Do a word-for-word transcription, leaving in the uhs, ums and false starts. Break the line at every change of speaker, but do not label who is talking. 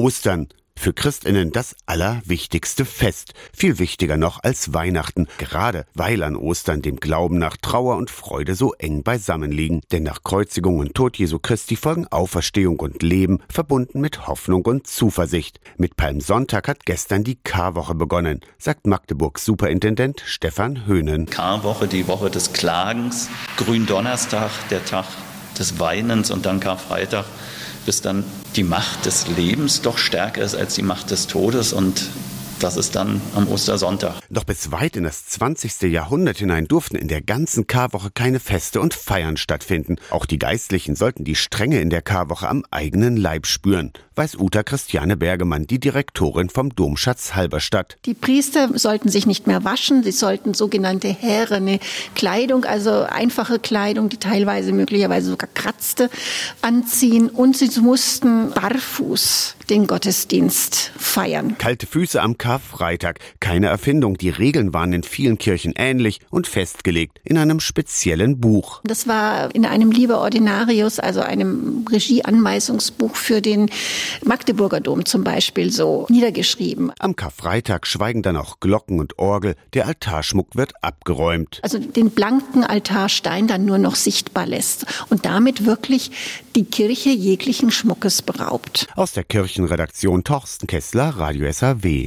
Ostern. Für ChristInnen das allerwichtigste Fest. Viel wichtiger noch als Weihnachten. Gerade weil an Ostern dem Glauben nach Trauer und Freude so eng beisammen liegen. Denn nach Kreuzigung und Tod Jesu Christi folgen Auferstehung und Leben, verbunden mit Hoffnung und Zuversicht. Mit Palmsonntag hat gestern die Karwoche begonnen, sagt Magdeburgs Superintendent Stefan Höhnen.
Karwoche, die Woche des Klagens. Gründonnerstag, der Tag des Weinens, und dann Karfreitag, bis dann die Macht des Lebens doch stärker ist als die Macht des Todes, und das ist dann am Ostersonntag.
Doch bis weit in das zwanzigste Jahrhundert hinein durften in der ganzen Karwoche keine Feste und Feiern stattfinden. Auch die Geistlichen sollten die Strenge in der Karwoche am eigenen Leib spüren, weiß Uta Christiane Bergemann, die Direktorin vom Domschatz Halberstadt.
Die Priester sollten sich nicht mehr waschen, sie sollten sogenannte härene Kleidung, also einfache Kleidung, die teilweise möglicherweise sogar kratzte, anziehen, und sie mussten barfuß den Gottesdienst feiern.
Kalte Füße am Karfreitag, keine Erfindung. Die Regeln waren in vielen Kirchen ähnlich und festgelegt in einem speziellen Buch.
Das war in einem Liber Ordinarius, also einem Regieanweisungsbuch für den Magdeburger Dom zum Beispiel, so niedergeschrieben.
Am Karfreitag schweigen dann auch Glocken und Orgel. Der Altarschmuck wird abgeräumt.
Also den blanken Altarstein dann nur noch sichtbar lässt und damit wirklich die Kirche jeglichen Schmuckes beraubt.
Aus der Kirchenredaktion Torsten Kessler, Radio S R W.